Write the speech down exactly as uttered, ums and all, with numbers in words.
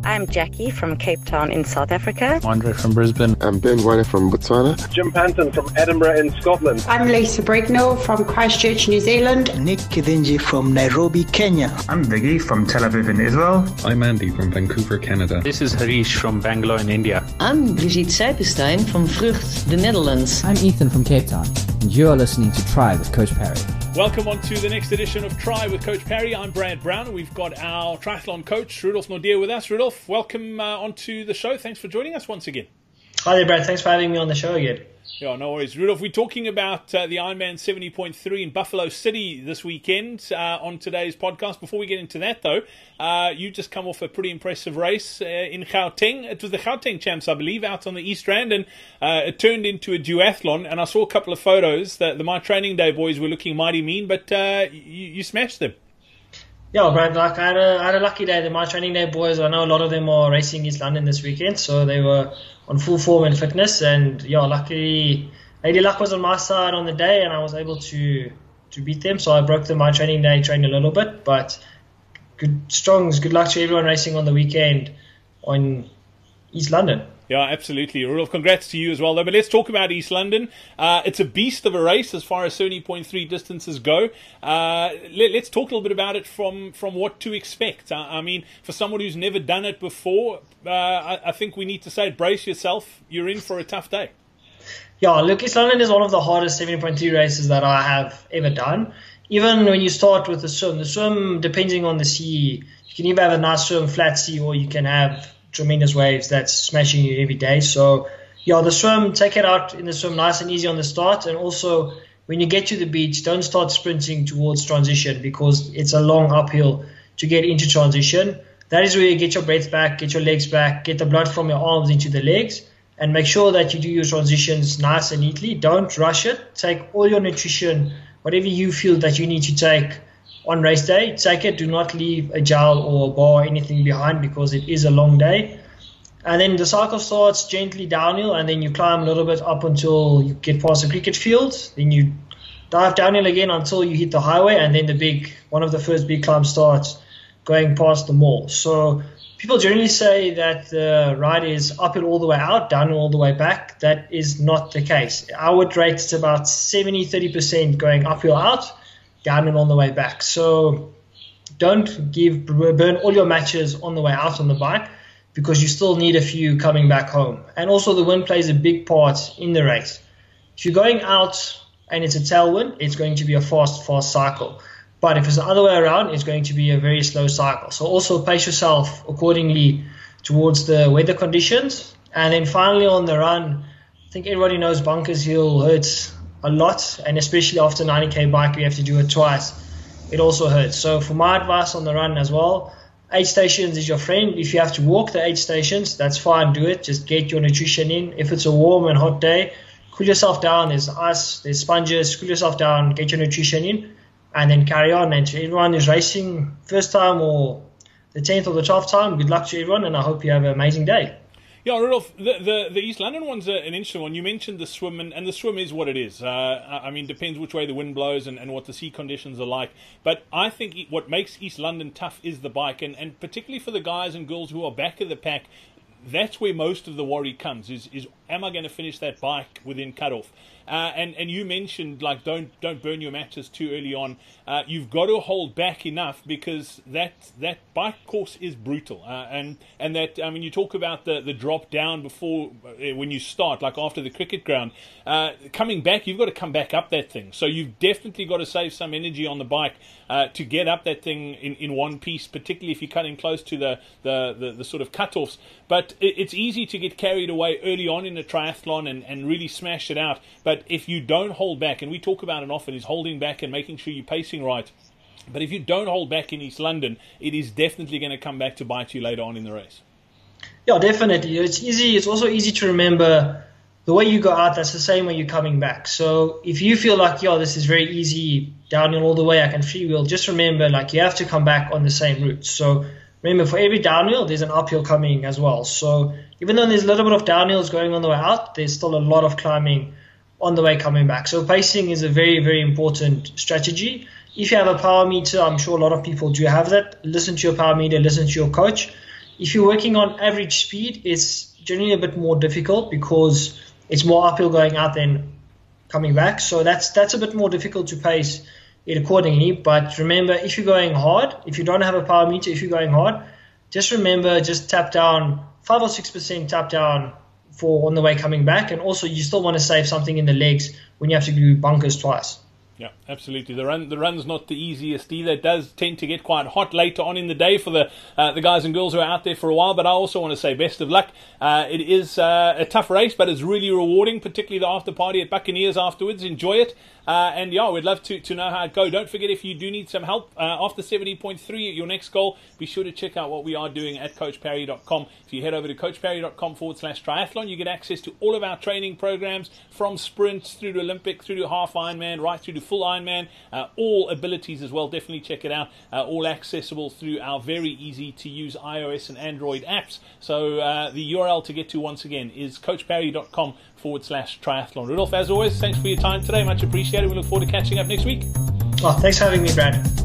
I'm Jackie from Cape Town in South Africa. Andre from Brisbane. I'm Ben Wine from Botswana. Jim Panton from Edinburgh in Scotland. I'm Lisa Brignall from Christchurch, New Zealand. Nick Kidinji from Nairobi, Kenya. I'm Viggy from Tel Aviv in Israel. I'm Andy from Vancouver, Canada. This is Harish from Bangalore in India. I'm Brigitte Seipenstein from Vrucht, the Netherlands. I'm Ethan from Cape Town, and you are listening to Try with Coach Parry. Welcome on to the next edition of Try with Coach Parry. I'm Brad Brown, and we've got our triathlon coach, Rudolf Nordier, with us. Rudolf, welcome uh, onto the show. Thanks for joining us once again. Hi there, Brad. Thanks for having me on the show again. Yeah, no worries. Rudolf, we're talking about uh, the Ironman seventy point three in Buffalo City this weekend uh, on today's podcast. Before we get into that, though, uh, you just come off a pretty impressive race uh, in Gauteng. It was the Gauteng Champs, I believe, out on the East Rand, and uh, it turned into a duathlon. And I saw a couple of photos that the My Training Day boys were looking mighty mean, but uh, you, you smashed them. Yeah, Brad, like I had, a, I had a lucky day. The My Training Day boys, I know a lot of them are racing East London this weekend, so they were on full form and fitness. And yeah, luckily, Lady Luck was on my side on the day, and I was able to to beat them. So I broke the My Training Day train a little bit, but good strongs. Good luck to everyone racing on the weekend on East London. Yeah, absolutely. Rudolf, congrats to you as well, though. But let's talk about East London. Uh, it's a beast of a race as far as seventy point three distances go. Uh, let, let's talk a little bit about it from, from what to expect. I, I mean, for someone who's never done it before, uh, I, I think we need to say, brace yourself. You're in for a tough day. Yeah, look, East London is one of the hardest seventy point three races that I have ever done. Even when you start with the swim, the swim, depending on the sea, you can either have a nice swim, flat sea, or you can have tremendous waves that's smashing you every day. So yeah, the swim, take it out in the swim nice and easy on the start. And also when you get to the beach, don't start sprinting towards transition, because it's a long uphill to get into transition. That is where you get your breath back, get your legs back, get the blood from your arms into the legs, and make sure that you do your transitions nice and neatly. Don't rush it. Take all your nutrition, whatever you feel that you need to take on race day, take it. Do not leave a gel or a bar or anything behind, because it is a long day. And then the cycle starts gently downhill, and then you climb a little bit up until you get past the cricket field. Then you dive downhill again until you hit the highway, and then the big one of the first big climbs starts going past the mall. So people generally say that the ride is uphill all the way out, downhill all the way back. That is not the case. I would rate it about seventy thirty percent going uphill out, downhill on the way back. So don't give burn all your matches on the way out on the bike, because you still need a few coming back home. And also the wind plays a big part in the race. If you're going out and it's a tailwind, it's going to be a fast, fast cycle. But if it's the other way around, it's going to be a very slow cycle. So also pace yourself accordingly towards the weather conditions. And then finally on the run, I think everybody knows Bunkers Hill hurts a lot, and especially after ninety K bike, we have to do it twice. It also hurts. So for my advice on the run as well, aid stations is your friend. If you have to walk the aid stations, that's fine, do it. Just get your nutrition in. If it's a warm and hot day, cool yourself down. There's ice, there's sponges, cool yourself down, get your nutrition in, and then carry on. And to everyone who's racing first time or the tenth or the twelfth time, good luck to everyone, and I hope you have an amazing day. Yeah, Rudolf, the, the, the East London one's an interesting one. You mentioned the swim, and, and the swim is what it is. Uh, I mean, depends which way the wind blows and, and what the sea conditions are like. But I think what makes East London tough is the bike, and, and particularly for the guys and girls who are back of the pack, that's where most of the worry comes, is, is am I going to finish that bike within cutoff? Uh, and, and you mentioned, like, don't don't burn your matches too early on. Uh, you've got to hold back enough, because that that bike course is brutal. Uh, and and that, I mean, you talk about the, the drop down before, uh, when you start, like after the cricket ground. Uh, coming back, you've got to come back up that thing. So you've definitely got to save some energy on the bike uh, to get up that thing in, in one piece, particularly if you're cutting close to the, the, the, the sort of cutoffs. But it, it's easy to get carried away early on in a triathlon and, and really smash it out. But if you don't hold back, and we talk about it often, is holding back and making sure you're pacing right. But if you don't hold back in East London, it is definitely going to come back to bite you later on in the race. Yeah, definitely. It's easy. It's also easy to remember the way you go out, that's the same way you're coming back. So if you feel like, yo, this is very easy, downhill all the way, I can freewheel, just remember, like, you have to come back on the same route. So remember, for every downhill, there's an uphill coming as well. So even though there's a little bit of downhills going on the way out, there's still a lot of climbing on the way coming back. So pacing is a very, very important strategy. If you have a power meter, I'm sure a lot of people do have that. Listen to your power meter, listen to your coach. If you're working on average speed, it's generally a bit more difficult because it's more uphill going out than coming back. So that's that's a bit more difficult to pace it accordingly. But remember, if you're going hard, if you don't have a power meter, if you're going hard, just remember, just tap down five or six percent tap down for on the way coming back. And also, you still want to save something in the legs when you have to do bunkers twice. Yeah, absolutely. The run, the run's not the easiest either. It does tend to get quite hot later on in the day for the uh, the guys and girls who are out there for a while. But I also want to say best of luck. Uh, it is uh, a tough race, but it's really rewarding, particularly the after party at Buccaneers afterwards. Enjoy it. Uh, and yeah, we'd love to, to know how it goes. Don't forget, if you do need some help uh, after seventy point three at your next goal, be sure to check out what we are doing at coach parry dot com. If you head over to coach parry dot com forward slash triathlon, you get access to all of our training programs from sprints through to Olympic, through to half Ironman, right through to full Ironman, uh, all abilities as well. Definitely check it out. Uh, all accessible through our very easy to use iOS and Android apps. So uh, the U R L to get to once again is coach parry dot com forward slash triathlon. Rudolf, as always, thanks for your time today. Much appreciated. We look forward to catching up next week. Oh, thanks for having me, Brad.